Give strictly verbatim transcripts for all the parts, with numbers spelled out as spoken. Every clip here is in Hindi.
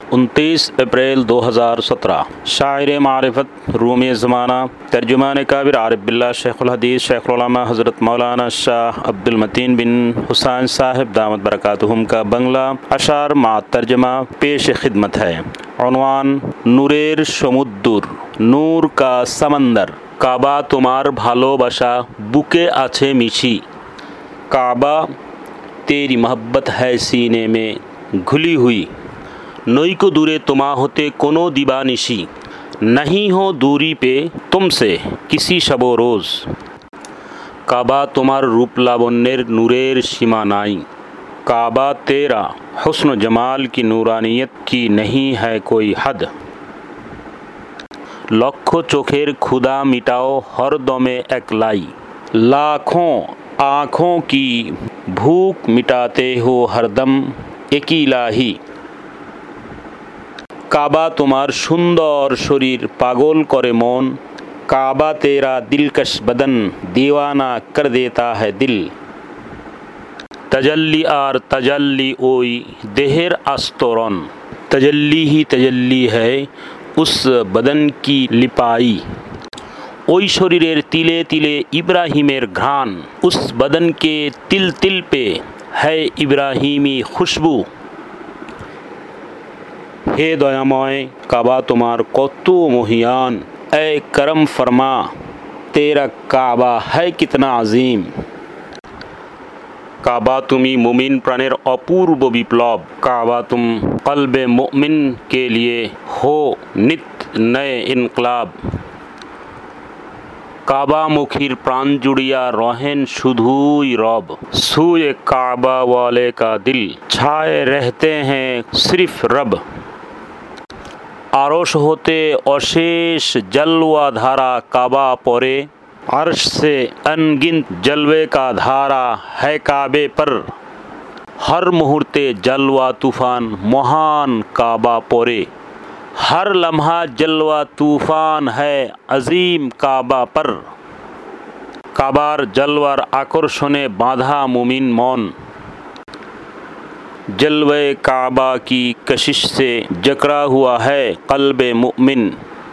उनतीस अप्रैल दो हज़ार सत्रह। शायर मारिफत रूमी ज़माना तर्जुमान काबिर आरिफ बिल्लाह शेखुल हदीस शेखुल उलमा हज़रत मौलाना शाह अब्दुल मतीन बिन हुसैन साहिब दामत बरकातुहुम का बंगला अशार मा तर्जमा पेश खिदमत है। उन्वान नूरेर समुद्दुर, नूर का समंदर। काबा तुम्हार भालोबाशा बुके आछे मिशी। काबा तेरी मोहब्बत है सीने में घुली हुई। नई को दूरे तुमा होते कोनो दीवानिशी। नहीं हो दूरी पे तुमसे किसी शबो रोज़। काबा तुम्हार रूप लावण्येर नूरेर सीमा नाई। काबा तेरा हुस्न जमाल की नूरानियत की नहीं है कोई हद। लक्ष्य चोखेर खुदा मिटाओ हर दमे एकलाई। लाखों आँखों की भूख मिटाते हो हरदम एक इलाही। काबा तुम्हार सुंदर शरीर पागल करे मन। काबा तेरा दिलकश बदन दीवाना कर देता है दिल। तजल्ली आर तजल्ली ओई देहर आस्तोरन। तजल्ली ही तजल्ली है उस बदन की लिपाई। ओई शरीरेर तिले तिले इब्राहिमेर घ्राण। उस बदन के तिल तिल पे है इब्राहिमी खुशबू। हे दयामय काबा तुम्हार कत्तो मोहियान। ए करम फरमा तेरा काबा है कितना अजीम। काबा तुमी मुमिन प्राणेर अपूर्व विप्लव। काबा तुम कल्बे मुमिन के लिए हो नित नए इनकलाब। काबा मुखीर प्राण जुड़िया रहें शुधुई रब। सूए काबा वाले का दिल छाए रहते हैं सिर्फ रब। आरोश होते अशेष जलवा धारा काबा परे। अर्श से अनगिनत जलवे का धारा है काबे पर। हर मुहूर्ते जलवा तूफान महान काबा परे। हर लम्हा जलवा तूफान है अजीम काबा पर। काबार जलवार आकर्षणे बांधा मुमिन मौन। जलवे काबा की कशिश से जकड़ा हुआ है कल्बे मुमिन।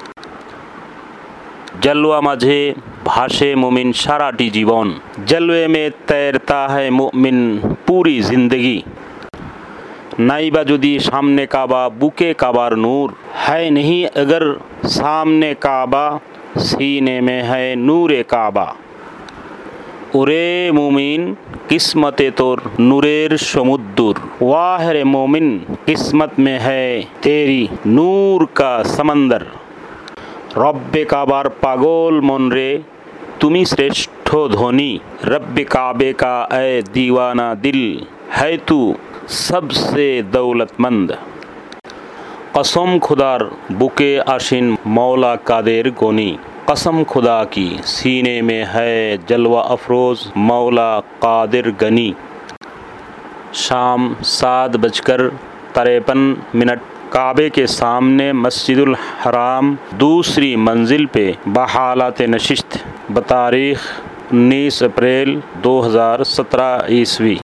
जलवा माझे भाषे मुमिन साराटी जीवन। जलवे में तैरता है मुमिन पूरी जिंदगी। नाइबा जुदी सामने काबा बुके काबार नूर। है नहीं अगर सामने काबा सीने में है नूरे काबा। उरे मुमिन किस्मते तोर नूरेर समुद्दुर। वाह रे मोमिन किस्मत में है तेरी नूर का समंदर। रब्बे काबार पागल मन रे तुमी श्रेष्ठ धोनी। रब्बे काबे का ए दीवाना दिल है तू सबसे दौलतमंद। कसम खुदार बुके आशिन मौला कादेर गोनी। कसम खुदा की सीने में है जलवा अफरोज मौला कादिर गनी। शाम सात बजकर तिरपन मिनट। काबे के सामने मस्जिदुल हराम दूसरी मंजिल पे बहालत नशिस्त। बतारीख उन्नीस अप्रैल दो हज़ार सत्रह ईस्वी।